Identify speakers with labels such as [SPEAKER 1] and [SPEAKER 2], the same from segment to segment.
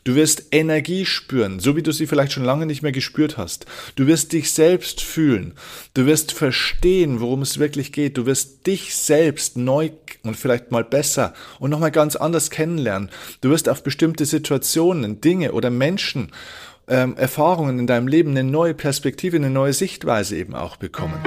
[SPEAKER 1] Du wirst Energie spüren, so wie du sie vielleicht schon lange nicht mehr gespürt hast. Du wirst dich selbst fühlen. Du wirst verstehen, worum es wirklich geht. Du wirst dich selbst neu und vielleicht mal besser und nochmal ganz anders kennenlernen. Du wirst auf bestimmte Situationen, Dinge oder Menschen, Erfahrungen in deinem Leben eine neue Perspektive, eine neue Sichtweise eben auch bekommen.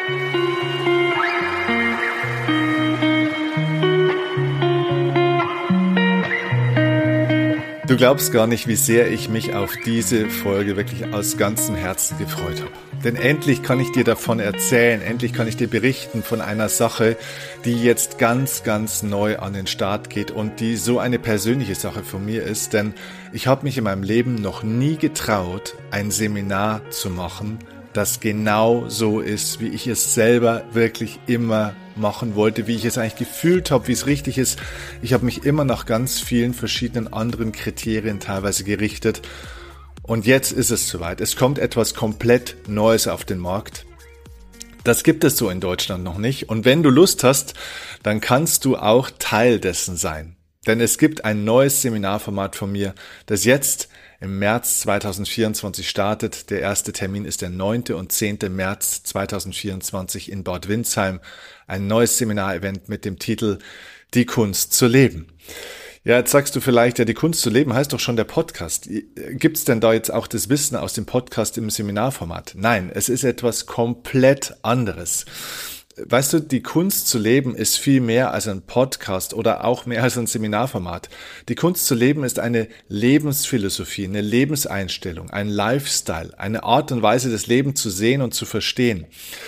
[SPEAKER 1] Du glaubst gar nicht, wie sehr ich mich auf diese Folge wirklich aus ganzem Herzen gefreut habe. Denn endlich kann ich dir davon erzählen, endlich kann ich dir berichten von einer Sache, die jetzt ganz, ganz neu an den Start geht und die so eine persönliche Sache von mir ist. Denn ich habe mich in meinem Leben noch nie getraut, ein Seminar zu machen, das genau so ist, wie ich es selber wirklich immer machen wollte, wie ich es eigentlich gefühlt habe, wie es richtig ist. Ich habe mich immer nach ganz vielen verschiedenen anderen Kriterien teilweise gerichtet. Und jetzt ist es soweit. Es kommt etwas komplett Neues auf den Markt. Das gibt es so in Deutschland noch nicht. Und wenn du Lust hast, dann kannst du auch Teil dessen sein. Denn es gibt ein neues Seminarformat von mir, das jetzt im März 2024 startet. Der erste Termin ist der 9. und 10. März 2024 in Bad Windsheim. Ein neues Seminarevent mit dem Titel Die Kunst zu leben. Ja, jetzt sagst du vielleicht, ja, die Kunst zu leben heißt doch schon der Podcast. Gibt's denn da jetzt auch das Wissen aus dem Podcast im Seminarformat? Nein, es ist etwas komplett anderes. Weißt du, die Kunst zu leben ist viel mehr als ein Podcast oder auch mehr als ein Seminarformat. Die Kunst zu leben ist eine Lebensphilosophie, eine Lebenseinstellung, ein Lifestyle, eine Art und Weise, das Leben zu sehen und zu verstehen.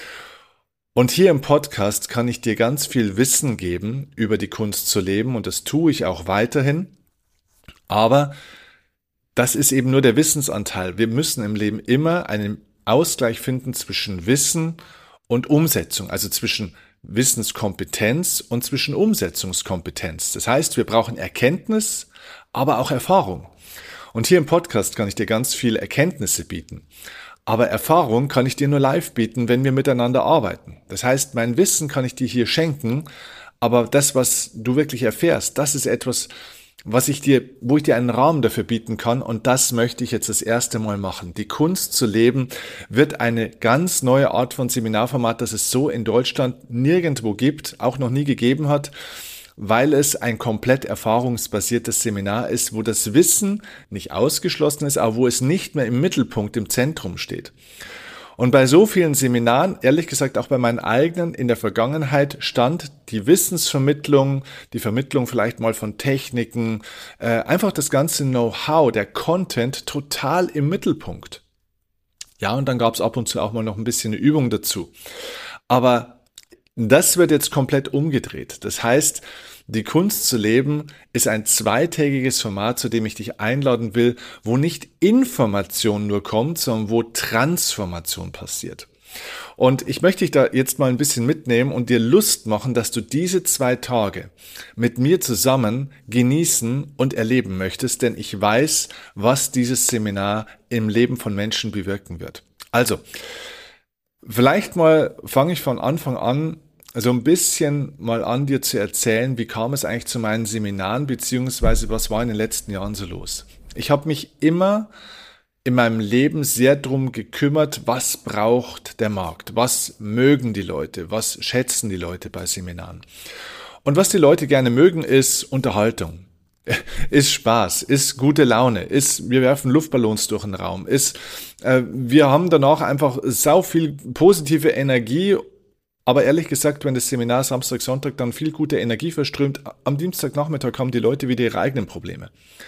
[SPEAKER 1] Und hier im Podcast kann ich dir ganz viel Wissen geben über die Kunst zu leben und das tue ich auch weiterhin. Aber das ist eben nur der Wissensanteil. Wir müssen im Leben immer einen Ausgleich finden zwischen Wissen und Umsetzung, also zwischen Wissenskompetenz und zwischen Umsetzungskompetenz. Das heißt, wir brauchen Erkenntnis, aber auch Erfahrung. Und hier im Podcast kann ich dir ganz viele Erkenntnisse bieten. Aber Erfahrung kann ich dir nur live bieten, wenn wir miteinander arbeiten. Das heißt, mein Wissen kann ich dir hier schenken, aber das, was du wirklich erfährst, das ist etwas, wo ich dir einen Rahmen dafür bieten kann, und das möchte ich jetzt das erste Mal machen. Die Kunst zu leben wird eine ganz neue Art von Seminarformat, das es so in Deutschland nirgendwo gibt, auch noch nie gegeben hat, weil es ein komplett erfahrungsbasiertes Seminar ist, wo das Wissen nicht ausgeschlossen ist, aber wo es nicht mehr im Mittelpunkt, im Zentrum steht. Und bei so vielen Seminaren, ehrlich gesagt auch bei meinen eigenen in der Vergangenheit, stand die Wissensvermittlung, die Vermittlung vielleicht mal von Techniken, einfach das ganze Know-how, der Content total im Mittelpunkt. Ja, und dann gab es ab und zu auch mal noch ein bisschen eine Übung dazu. Aber das wird jetzt komplett umgedreht. Das heißt, die Kunst zu leben ist ein zweitägiges Format, zu dem ich dich einladen will, wo nicht Information nur kommt, sondern wo Transformation passiert. Und ich möchte dich da jetzt mal ein bisschen mitnehmen und dir Lust machen, dass du diese 2 Tage mit mir zusammen genießen und erleben möchtest, denn ich weiß, was dieses Seminar im Leben von Menschen bewirken wird. Also, vielleicht mal fange ich von Anfang an so ein bisschen mal an, dir zu erzählen, wie kam es eigentlich zu meinen Seminaren, beziehungsweise was war in den letzten Jahren so los. Ich habe mich immer in meinem Leben sehr drum gekümmert, was braucht der Markt, was mögen die Leute, was schätzen die Leute bei Seminaren. Und was die Leute gerne mögen, ist Unterhaltung. Ist Spaß, ist gute Laune, wir werfen Luftballons durch den Raum, wir haben danach einfach sau viel positive Energie, aber ehrlich gesagt, wenn das Seminar Samstag, Sonntag dann viel gute Energie verströmt, am Dienstagnachmittag haben die Leute wieder ihre eigenen Probleme.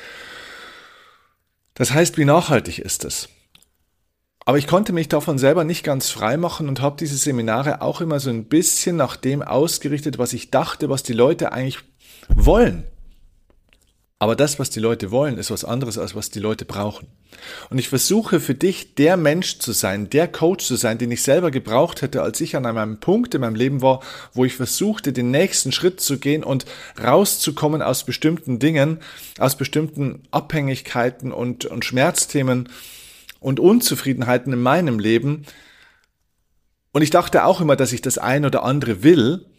[SPEAKER 1] Das heißt, wie nachhaltig ist es? Aber ich konnte mich davon selber nicht ganz frei machen und habe diese Seminare auch immer so ein bisschen nach dem ausgerichtet, was ich dachte, was die Leute eigentlich wollen. Aber das, was die Leute wollen, ist was anderes, als was die Leute brauchen. Und ich versuche für dich der Mensch zu sein, der Coach zu sein, den ich selber gebraucht hätte, als ich an einem Punkt in meinem Leben war, wo ich versuchte, den nächsten Schritt zu gehen und rauszukommen aus bestimmten Dingen, aus bestimmten Abhängigkeiten und Schmerzthemen und Unzufriedenheiten in meinem Leben. Und ich dachte auch immer, dass ich das ein oder andere will,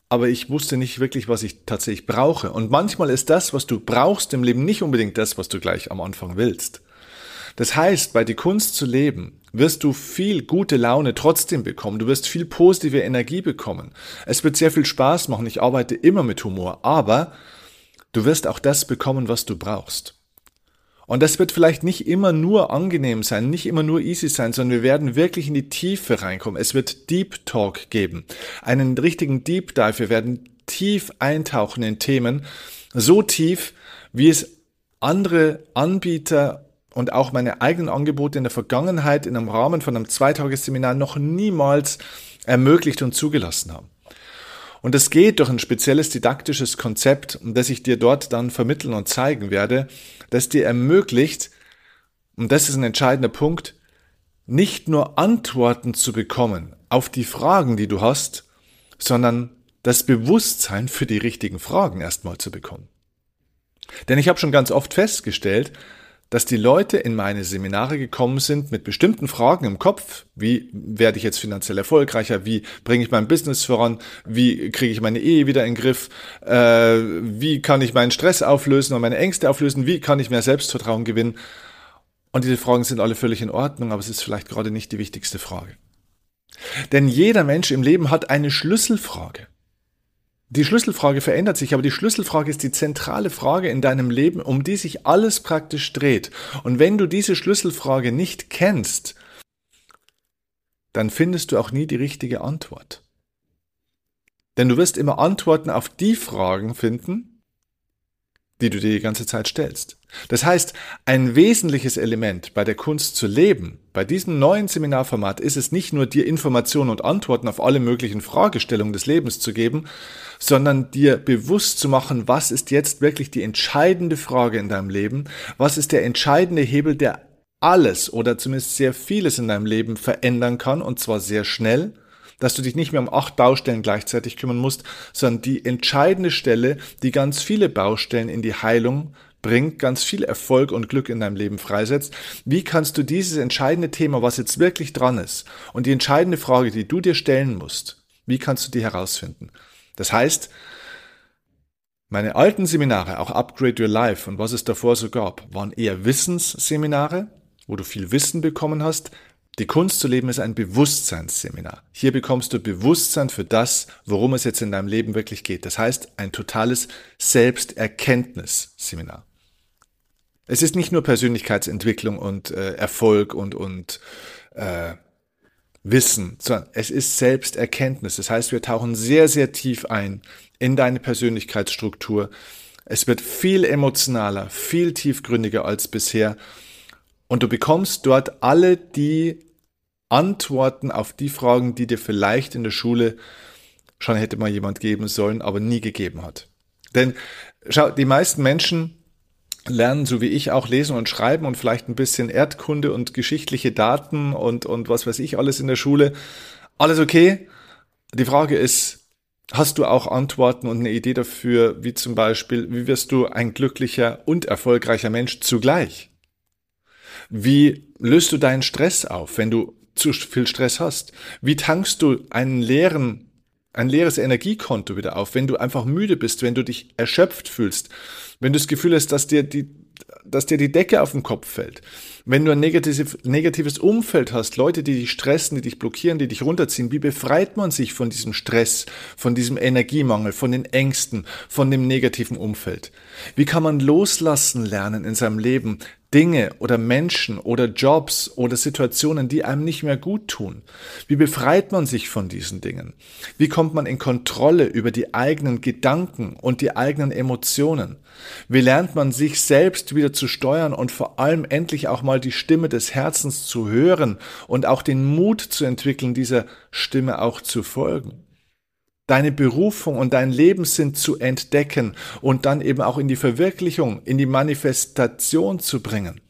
[SPEAKER 1] aber ich wusste nicht wirklich, was ich tatsächlich brauche. Und manchmal ist das, was du brauchst im Leben, nicht unbedingt das, was du gleich am Anfang willst. Das heißt, bei die Kunst zu leben, wirst du viel gute Laune trotzdem bekommen. Du wirst viel positive Energie bekommen. Es wird sehr viel Spaß machen. Ich arbeite immer mit Humor, aber du wirst auch das bekommen, was du brauchst. Und das wird vielleicht nicht immer nur angenehm sein, nicht immer nur easy sein, sondern wir werden wirklich in die Tiefe reinkommen. Es wird Deep Talk geben, einen richtigen Deep Dive. Wir werden tief eintauchen in Themen, so tief, wie es andere Anbieter und auch meine eigenen Angebote in der Vergangenheit in einem Rahmen von einem 2-Tages-Seminar noch niemals ermöglicht und zugelassen haben. Und das geht durch ein spezielles didaktisches Konzept, das ich dir dort dann vermitteln und zeigen werde, das dir ermöglicht, und das ist ein entscheidender Punkt, nicht nur Antworten zu bekommen auf die Fragen, die du hast, sondern das Bewusstsein für die richtigen Fragen erstmal zu bekommen. Denn ich habe schon ganz oft festgestellt, dass die Leute in meine Seminare gekommen sind mit bestimmten Fragen im Kopf. Wie werde ich jetzt finanziell erfolgreicher? Wie bringe ich mein Business voran? Wie kriege ich meine Ehe wieder in den Griff? Wie kann ich meinen Stress auflösen und meine Ängste auflösen? Wie kann ich mehr Selbstvertrauen gewinnen? Und diese Fragen sind alle völlig in Ordnung, aber es ist vielleicht gerade nicht die wichtigste Frage. Denn jeder Mensch im Leben hat eine Schlüsselfrage. Die Schlüsselfrage verändert sich, aber die Schlüsselfrage ist die zentrale Frage in deinem Leben, um die sich alles praktisch dreht. Und wenn du diese Schlüsselfrage nicht kennst, dann findest du auch nie die richtige Antwort. Denn du wirst immer Antworten auf die Fragen finden, die du dir die ganze Zeit stellst. Das heißt, ein wesentliches Element bei der Kunst zu leben, bei diesem neuen Seminarformat, ist es nicht nur, dir Informationen und Antworten auf alle möglichen Fragestellungen des Lebens zu geben, sondern dir bewusst zu machen, was ist jetzt wirklich die entscheidende Frage in deinem Leben, was ist der entscheidende Hebel, der alles oder zumindest sehr vieles in deinem Leben verändern kann, und zwar sehr schnell, dass du dich nicht mehr um 8 Baustellen gleichzeitig kümmern musst, sondern die entscheidende Stelle, die ganz viele Baustellen in die Heilung bringt, ganz viel Erfolg und Glück in deinem Leben freisetzt. Wie kannst du dieses entscheidende Thema, was jetzt wirklich dran ist, und die entscheidende Frage, die du dir stellen musst, wie kannst du die herausfinden? Das heißt, meine alten Seminare, auch Upgrade Your Life und was es davor so gab, waren eher Wissensseminare, wo du viel Wissen bekommen hast. Die Kunst zu leben ist ein Bewusstseinsseminar. Hier bekommst du Bewusstsein für das, worum es jetzt in deinem Leben wirklich geht. Das heißt, ein totales Selbsterkenntnisseminar. Es ist nicht nur Persönlichkeitsentwicklung und Erfolg und Wissen, sondern es ist Selbsterkenntnis. Das heißt, wir tauchen sehr, sehr tief ein in deine Persönlichkeitsstruktur. Es wird viel emotionaler, viel tiefgründiger als bisher. Und du bekommst dort alle die Antworten auf die Fragen, die dir vielleicht in der Schule schon hätte mal jemand geben sollen, aber nie gegeben hat. Denn schau, die meisten Menschen lernen, so wie ich, auch lesen und schreiben und vielleicht ein bisschen Erdkunde und geschichtliche Daten und was weiß ich alles in der Schule. Alles okay. Die Frage ist, hast du auch Antworten und eine Idee dafür, wie zum Beispiel, wie wirst du ein glücklicher und erfolgreicher Mensch zugleich? Wie löst du deinen Stress auf, wenn du zu viel Stress hast? Wie tankst du ein leeres Energiekonto wieder auf, wenn du einfach müde bist, wenn du dich erschöpft fühlst, wenn du das Gefühl hast, dass dir die Decke auf den Kopf fällt, wenn du ein negatives Umfeld hast, Leute, die dich stressen, die dich blockieren, die dich runterziehen, wie befreit man sich von diesem Stress, von diesem Energiemangel, von den Ängsten, von dem negativen Umfeld? Wie kann man loslassen lernen in seinem Leben, Dinge oder Menschen oder Jobs oder Situationen, die einem nicht mehr gut tun? Wie befreit man sich von diesen Dingen? Wie kommt man in Kontrolle über die eigenen Gedanken und die eigenen Emotionen? Wie lernt man sich selbst wieder zu steuern und vor allem endlich auch mal die Stimme des Herzens zu hören und auch den Mut zu entwickeln, dieser Stimme auch zu folgen? Deine Berufung und dein Lebenssinn zu entdecken und dann eben auch in die Verwirklichung, in die Manifestation zu bringen.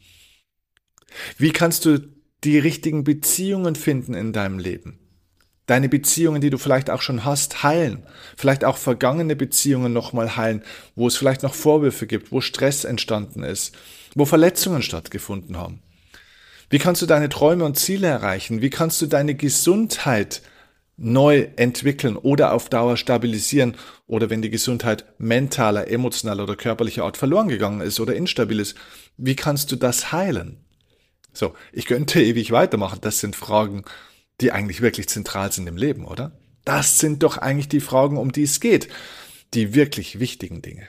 [SPEAKER 1] Wie kannst du die richtigen Beziehungen finden in deinem Leben? Deine Beziehungen, die du vielleicht auch schon hast, heilen. Vielleicht auch vergangene Beziehungen nochmal heilen, wo es vielleicht noch Vorwürfe gibt, wo Stress entstanden ist, wo Verletzungen stattgefunden haben. Wie kannst du deine Träume und Ziele erreichen? Wie kannst du deine Gesundheit neu entwickeln oder auf Dauer stabilisieren oder wenn die Gesundheit mentaler, emotionaler oder körperlicher Art verloren gegangen ist oder instabil ist, wie kannst du das heilen? So, ich könnte ewig weitermachen. Das sind Fragen, die eigentlich wirklich zentral sind im Leben, oder? Das sind doch eigentlich die Fragen, um die es geht. Die wirklich wichtigen Dinge.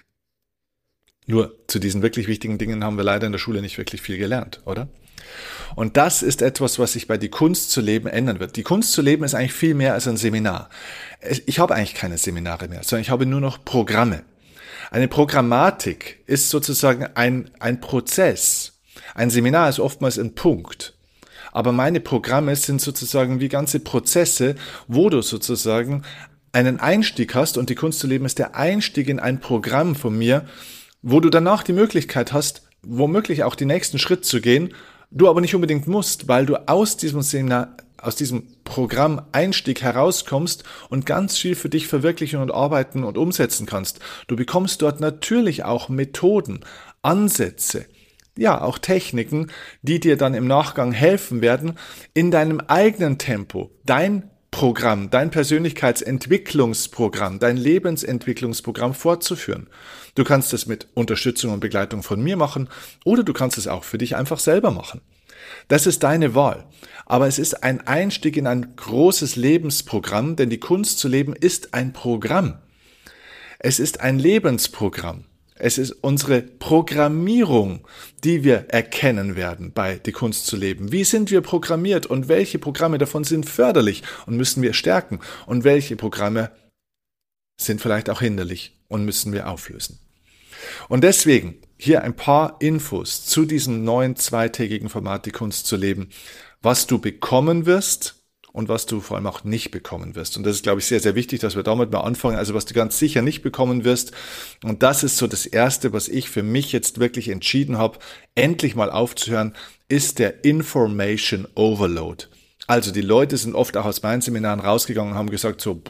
[SPEAKER 1] Nur zu diesen wirklich wichtigen Dingen haben wir leider in der Schule nicht wirklich viel gelernt, oder? Und das ist etwas, was sich bei Die Kunst zu leben ändern wird. Die Kunst zu leben ist eigentlich viel mehr als ein Seminar. Ich habe eigentlich keine Seminare mehr, sondern ich habe nur noch Programme. Eine Programmatik ist sozusagen ein Prozess. Ein Seminar ist oftmals ein Punkt. Aber meine Programme sind sozusagen wie ganze Prozesse, wo du sozusagen einen Einstieg hast und Die Kunst zu leben ist der Einstieg in ein Programm von mir, wo du danach die Möglichkeit hast, womöglich auch den nächsten Schritt zu gehen, du aber nicht unbedingt musst, weil du aus diesem Seminar, aus diesem Programm Einstieg herauskommst und ganz viel für dich verwirklichen und arbeiten und umsetzen kannst. Du bekommst dort natürlich auch Methoden, Ansätze, ja, auch Techniken, die dir dann im Nachgang helfen werden, in deinem eigenen Tempo dein Programm, dein Persönlichkeitsentwicklungsprogramm, dein Lebensentwicklungsprogramm fortzuführen. Du kannst es mit Unterstützung und Begleitung von mir machen oder du kannst es auch für dich einfach selber machen. Das ist deine Wahl. Aber es ist ein Einstieg in ein großes Lebensprogramm, denn die Kunst zu leben ist ein Programm. Es ist ein Lebensprogramm. Es ist unsere Programmierung, die wir erkennen werden bei Die Kunst zu leben. Wie sind wir programmiert und welche Programme davon sind förderlich und müssen wir stärken und welche Programme sind vielleicht auch hinderlich und müssen wir auflösen. Und deswegen hier ein paar Infos zu diesem neuen zweitägigen Format Die Kunst zu leben, was du bekommen wirst und was du vor allem auch nicht bekommen wirst. Und das ist, glaube ich, sehr, sehr wichtig, dass wir damit mal anfangen. Also was du ganz sicher nicht bekommen wirst. Und das ist so das Erste, was ich für mich jetzt wirklich entschieden habe, endlich mal aufzuhören, ist der Information Overload. Also die Leute sind oft auch aus meinen Seminaren rausgegangen und haben gesagt so,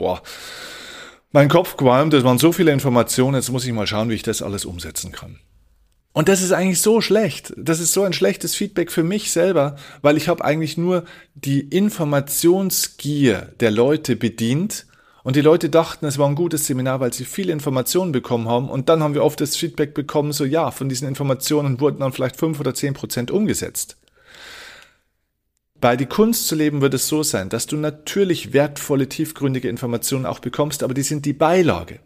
[SPEAKER 1] mein Kopf qualmt, das waren so viele Informationen, jetzt muss ich mal schauen, wie ich das alles umsetzen kann. Und das ist eigentlich so schlecht. Das ist so ein schlechtes Feedback für mich selber, weil ich habe eigentlich nur die Informationsgier der Leute bedient und die Leute dachten, es war ein gutes Seminar, weil sie viele Informationen bekommen haben und dann haben wir oft das Feedback bekommen, so ja, von diesen Informationen wurden dann vielleicht 5 oder 10% umgesetzt. Bei Die Kunst zu leben wird es so sein, dass du natürlich wertvolle, tiefgründige Informationen auch bekommst, aber die sind die Beilage.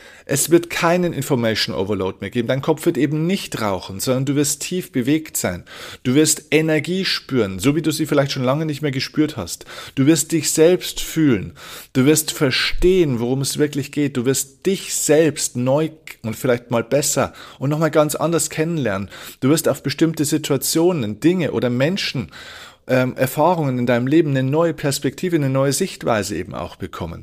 [SPEAKER 1] Es wird keinen Information Overload mehr geben. Dein Kopf wird eben nicht rauchen, sondern du wirst tief bewegt sein. Du wirst Energie spüren, so wie du sie vielleicht schon lange nicht mehr gespürt hast. Du wirst dich selbst fühlen. Du wirst verstehen, worum es wirklich geht. Du wirst dich selbst neu und vielleicht mal besser und nochmal ganz anders kennenlernen. Du wirst auf bestimmte Situationen, Dinge oder Menschen, Erfahrungen in deinem Leben eine neue Perspektive, eine neue Sichtweise eben auch bekommen.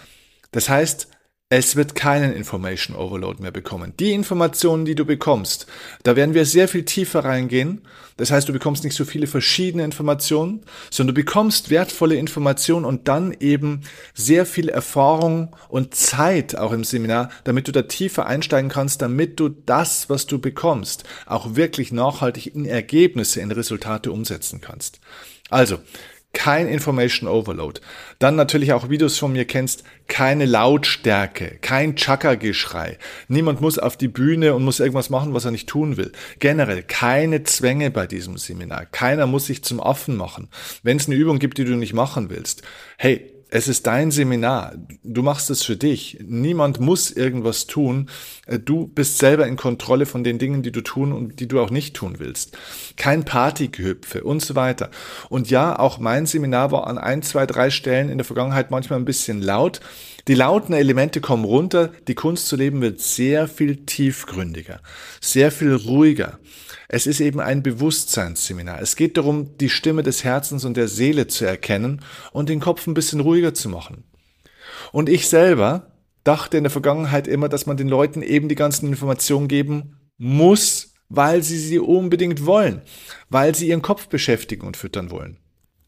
[SPEAKER 1] Das heißt, es wird keinen Information Overload mehr bekommen. Die Informationen, die du bekommst, da werden wir sehr viel tiefer reingehen. Das heißt, du bekommst nicht so viele verschiedene Informationen, sondern du bekommst wertvolle Informationen und dann eben sehr viel Erfahrung und Zeit auch im Seminar, damit du da tiefer einsteigen kannst, damit du das, was du bekommst, auch wirklich nachhaltig in Ergebnisse, in Resultate umsetzen kannst. Also, kein Information Overload. Dann natürlich auch, wie du es von mir kennst, keine Lautstärke, kein Chakra-Geschrei. Niemand muss auf die Bühne und muss irgendwas machen, was er nicht tun will. Generell keine Zwänge bei diesem Seminar. Keiner muss sich zum Affen machen. Wenn es eine Übung gibt, die du nicht machen willst, hey, es ist dein Seminar. Du machst es für dich. Niemand muss irgendwas tun. Du bist selber in Kontrolle von den Dingen, die du tun und die du auch nicht tun willst. Kein Partygehüpfe und so weiter. Und ja, auch mein Seminar war an 1, 2, 3 Stellen in der Vergangenheit manchmal ein bisschen laut. Die lauten Elemente kommen runter. Die Kunst zu leben wird sehr viel tiefgründiger, sehr viel ruhiger. Es ist eben ein Bewusstseinsseminar. Es geht darum, die Stimme des Herzens und der Seele zu erkennen und den Kopf ein bisschen ruhiger zu machen. Und ich selber dachte in der Vergangenheit immer, dass man den Leuten eben die ganzen Informationen geben muss, weil sie unbedingt wollen, weil sie ihren Kopf beschäftigen und füttern wollen.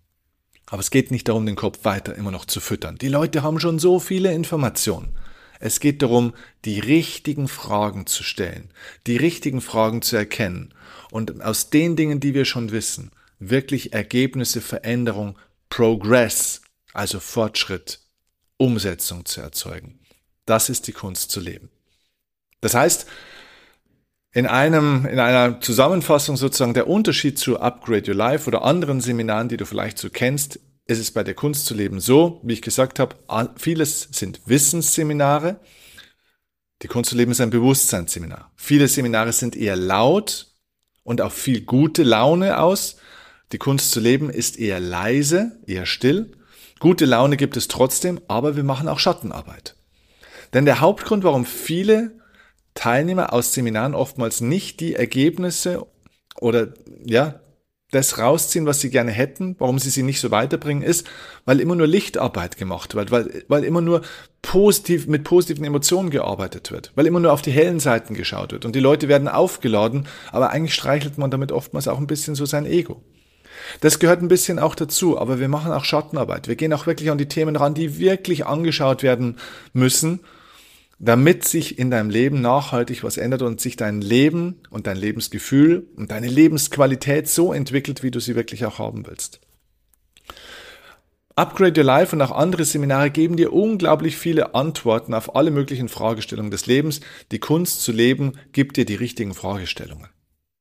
[SPEAKER 1] Aber es geht nicht darum, den Kopf weiter immer noch zu füttern. Die Leute haben schon so viele Informationen. Es geht darum, die richtigen Fragen zu stellen, die richtigen Fragen zu erkennen und aus den Dingen, die wir schon wissen, wirklich Ergebnisse, Veränderung, Progress, also Fortschritt Umsetzung zu erzeugen. Das ist die Kunst zu leben. Das heißt, in einer Zusammenfassung sozusagen der Unterschied zu Upgrade Your Life oder anderen Seminaren, die du vielleicht so kennst, ist es bei der Kunst zu leben so, wie ich gesagt habe, vieles sind Wissensseminare. Die Kunst zu leben ist ein Bewusstseinsseminar. Viele Seminare sind eher laut und auf viel gute Laune aus. Die Kunst zu leben ist eher leise, eher still. Gute Laune gibt es trotzdem, aber wir machen auch Schattenarbeit. Denn der Hauptgrund, warum viele Teilnehmer aus Seminaren oftmals nicht die Ergebnisse oder das rausziehen, was sie gerne hätten, warum sie nicht so weiterbringen, ist, weil immer nur Lichtarbeit gemacht wird, weil immer nur mit positiven Emotionen gearbeitet wird, weil immer nur auf die hellen Seiten geschaut wird und die Leute werden aufgeladen, aber eigentlich streichelt man damit oftmals auch ein bisschen so sein Ego. Das gehört ein bisschen auch dazu, aber wir machen auch Schattenarbeit. Wir gehen auch wirklich an die Themen ran, die wirklich angeschaut werden müssen, damit sich in deinem Leben nachhaltig was ändert und sich dein Leben und dein Lebensgefühl und deine Lebensqualität so entwickelt, wie du sie wirklich auch haben willst. Upgrade Your Life und auch andere Seminare geben dir unglaublich viele Antworten auf alle möglichen Fragestellungen des Lebens. Die Kunst zu leben gibt dir die richtigen Fragestellungen.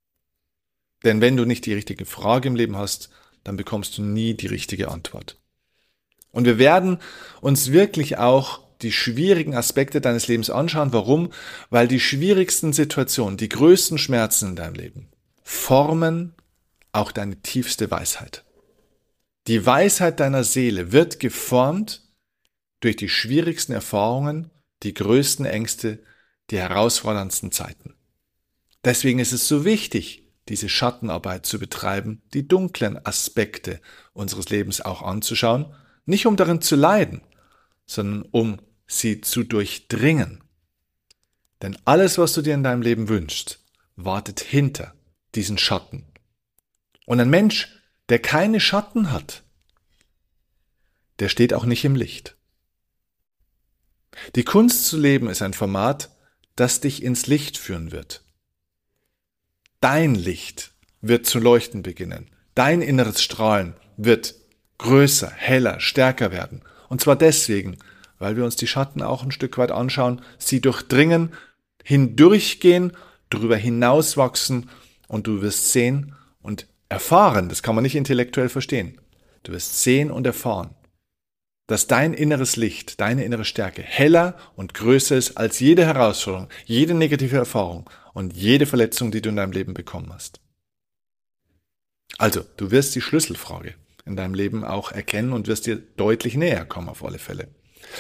[SPEAKER 1] Denn wenn du nicht die richtige Frage im Leben hast, dann bekommst du nie die richtige Antwort. Und wir werden uns wirklich auch die schwierigen Aspekte deines Lebens anschauen. Warum? Weil die schwierigsten Situationen, die größten Schmerzen in deinem Leben formen auch deine tiefste Weisheit. Die Weisheit deiner Seele wird geformt durch die schwierigsten Erfahrungen, die größten Ängste, die herausforderndsten Zeiten. Deswegen ist es so wichtig, diese Schattenarbeit zu betreiben, die dunklen Aspekte unseres Lebens auch anzuschauen, nicht um darin zu leiden, sondern um sie zu durchdringen. Denn alles, was du dir in deinem Leben wünschst, wartet hinter diesen Schatten. Und ein Mensch, der keine Schatten hat, der steht auch nicht im Licht. Die Kunst zu leben ist ein Format, das dich ins Licht führen wird. Dein Licht wird zu leuchten beginnen. Dein inneres Strahlen wird größer, heller, stärker werden. Und zwar deswegen, weil wir uns die Schatten auch ein Stück weit anschauen, sie durchdringen, hindurchgehen, darüber hinauswachsen und du wirst sehen und erfahren, das kann man nicht intellektuell verstehen, du wirst sehen und erfahren, dass dein inneres Licht, deine innere Stärke heller und größer ist als jede Herausforderung, jede negative Erfahrung und jede Verletzung, die du in deinem Leben bekommen hast. Also, du wirst die Schlüsselfrage in deinem Leben auch erkennen und wirst dir deutlich näher kommen auf alle Fälle.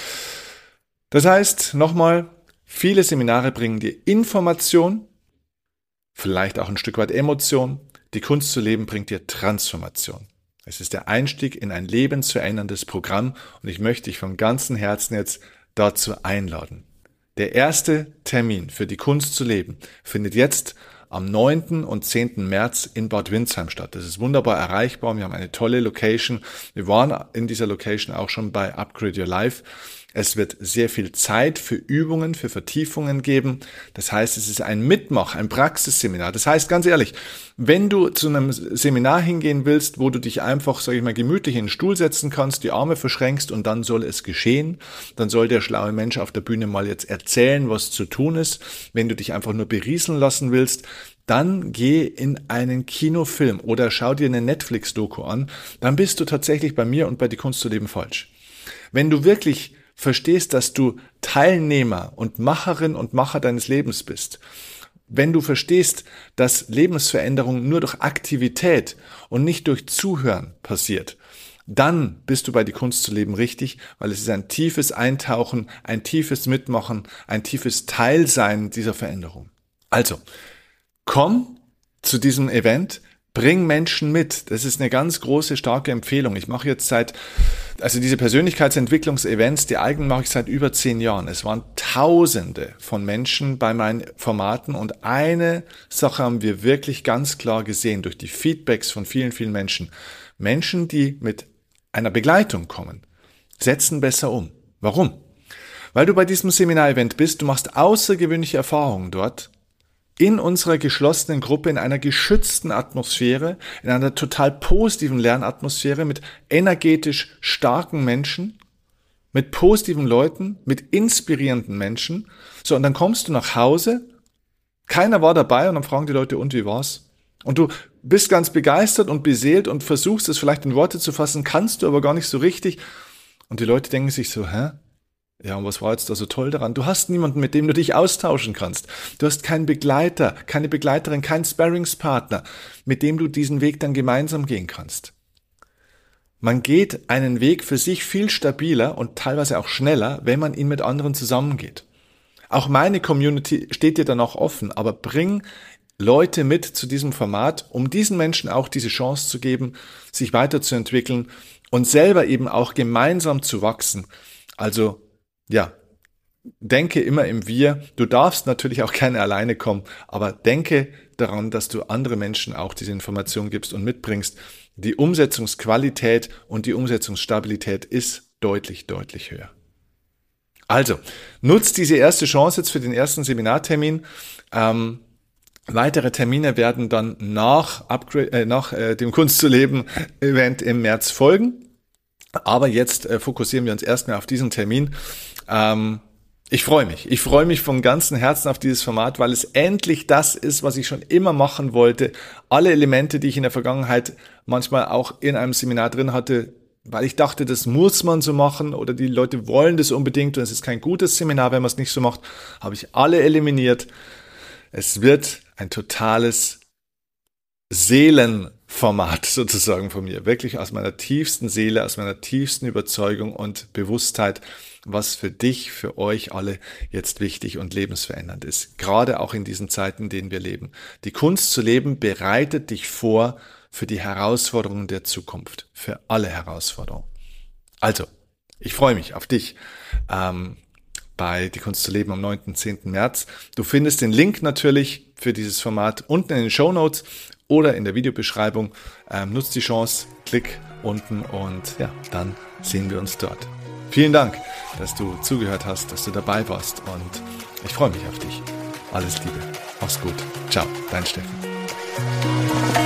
[SPEAKER 1] Das heißt, nochmal, viele Seminare bringen dir Information, vielleicht auch ein Stück weit Emotion. Die Kunst zu leben bringt dir Transformation. Es ist der Einstieg in ein lebensveränderndes Programm und ich möchte dich von ganzem Herzen jetzt dazu einladen. Der erste Termin für die Kunst zu leben findet jetzt am 9. und 10. März in Bad Windsheim statt. Das ist wunderbar erreichbar. Wir haben eine tolle Location. Wir waren in dieser Location auch schon bei Upgrade Your Life. Es wird sehr viel Zeit für Übungen, für Vertiefungen geben. Das heißt, es ist ein ein Praxisseminar. Das heißt, ganz ehrlich, wenn du zu einem Seminar hingehen willst, wo du dich einfach, sage ich mal, gemütlich in den Stuhl setzen kannst, die Arme verschränkst und dann soll es geschehen, dann soll der schlaue Mensch auf der Bühne mal jetzt erzählen, was zu tun ist. Wenn du dich einfach nur berieseln lassen willst, dann geh in einen Kinofilm oder schau dir eine Netflix-Doku an. Dann bist du tatsächlich bei mir und bei Die Kunst zu leben falsch. Wenn du wirklich verstehst, dass du Teilnehmer und Macherin und Macher deines Lebens bist, wenn du verstehst, dass Lebensveränderung nur durch Aktivität und nicht durch Zuhören passiert, dann bist du bei Die Kunst zu leben richtig, weil es ist ein tiefes Eintauchen, ein tiefes Mitmachen, ein tiefes Teilsein dieser Veränderung. Also, komm zu diesem Event, bring Menschen mit. Das ist eine ganz große, starke Empfehlung. Ich mache jetzt diese Persönlichkeitsentwicklungs-Events, die eigenen mache ich seit über 10 Jahren. Es waren Tausende von Menschen bei meinen Formaten und eine Sache haben wir wirklich ganz klar gesehen durch die Feedbacks von vielen, vielen Menschen. Menschen, die mit einer Begleitung kommen, setzen besser um. Warum? Weil du bei diesem Seminarevent bist, du machst außergewöhnliche Erfahrungen dort, in unserer geschlossenen Gruppe, in einer geschützten Atmosphäre, in einer total positiven Lernatmosphäre mit energetisch starken Menschen mit positiven Leuten, mit inspirierenden Menschen. So, und dann kommst du nach Hause, keiner war dabei und dann fragen die Leute, und wie war's? Und du bist ganz begeistert und beseelt und versuchst es vielleicht in Worte zu fassen, kannst du aber gar nicht so richtig. Und die Leute denken sich so, ja, und was war jetzt da so toll daran? Du hast niemanden, mit dem du dich austauschen kannst. Du hast keinen Begleiter, keine Begleiterin, keinen Sparringspartner, mit dem du diesen Weg dann gemeinsam gehen kannst. Man geht einen Weg für sich viel stabiler und teilweise auch schneller, wenn man ihn mit anderen zusammengeht. Auch meine Community steht dir dann auch offen, aber bring Leute mit zu diesem Format, um diesen Menschen auch diese Chance zu geben, sich weiterzuentwickeln und selber eben auch gemeinsam zu wachsen. Also, ja, denke immer im Wir. Du darfst natürlich auch gerne alleine kommen, aber denke daran, dass du andere Menschen auch diese Information gibst und mitbringst. Die Umsetzungsqualität und die Umsetzungsstabilität ist deutlich, deutlich höher. Also, nutzt diese erste Chance jetzt für den ersten Seminartermin. Weitere Termine werden dann nach dem Kunst zu leben Event im März folgen. Aber jetzt fokussieren wir uns erstmal auf diesen Termin. Ich freue mich. Ich freue mich von ganzem Herzen auf dieses Format, weil es endlich das ist, was ich schon immer machen wollte. Alle Elemente, die ich in der Vergangenheit manchmal auch in einem Seminar drin hatte, weil ich dachte, das muss man so machen oder die Leute wollen das unbedingt und es ist kein gutes Seminar, wenn man es nicht so macht, habe ich alle eliminiert. Es wird ein totales Seelenformat sozusagen von mir, wirklich aus meiner tiefsten Seele, aus meiner tiefsten Überzeugung und Bewusstheit, was für dich, für euch alle jetzt wichtig und lebensverändernd ist. Gerade auch in diesen Zeiten, in denen wir leben. Die Kunst zu leben bereitet dich vor für die Herausforderungen der Zukunft, für alle Herausforderungen. Also, ich freue mich auf dich bei Die Kunst zu leben am 9. und 10. März. Du findest den Link natürlich für dieses Format unten in den Shownotes oder in der Videobeschreibung. Nutzt die Chance, klick unten und ja, dann sehen wir uns dort. Vielen Dank, dass du zugehört hast, dass du dabei warst und ich freue mich auf dich. Alles Liebe. Mach's gut. Ciao, dein Steffen.